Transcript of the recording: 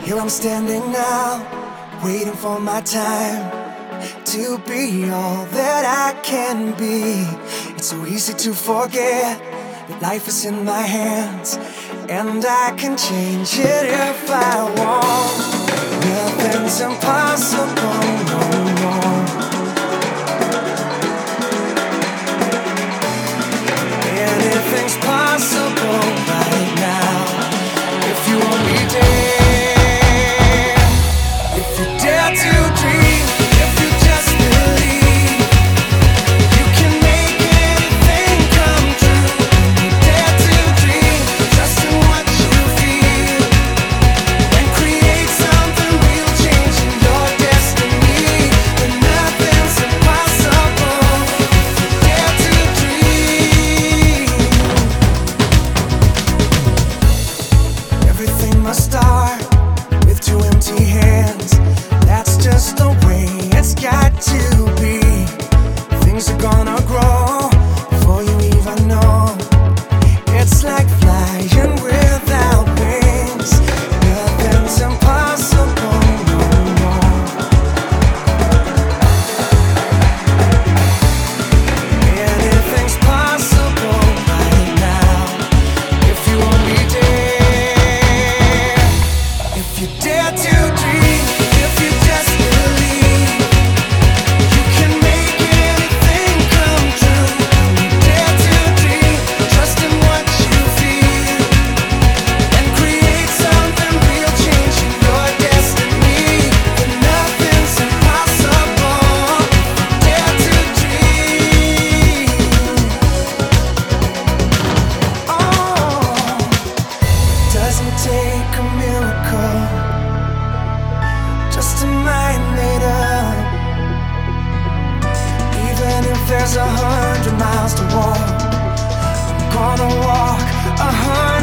Here I'm standing now, waiting for my time to be all that I can be. It's so easy to forget that life is in my hands, and I can change it if I want. Nothing's impossible no more. Anything's possible right now if you only dare. If you dare to dream, if you just believe, you can make anything come true. You dare to dream, trust in what you feel, and create something real, changing your destiny. But nothing's impossible if you dare to dream. Everything must start with two empty hands. That's just the way it's got to be. Things are gonna grow before you even know. It's like flying without wings. Nothing's impossible no more. Anything's possible right now if you only dare. If you dare to dream, if you just believe, you can make anything come true. You dare to dream, trust in what you feel, and create something real, changing your destiny. But nothing's impossible if you dare to dream. Oh, doesn't take a miracle, just a mind made up. Even if there's 100 miles to walk, I'm gonna walk 100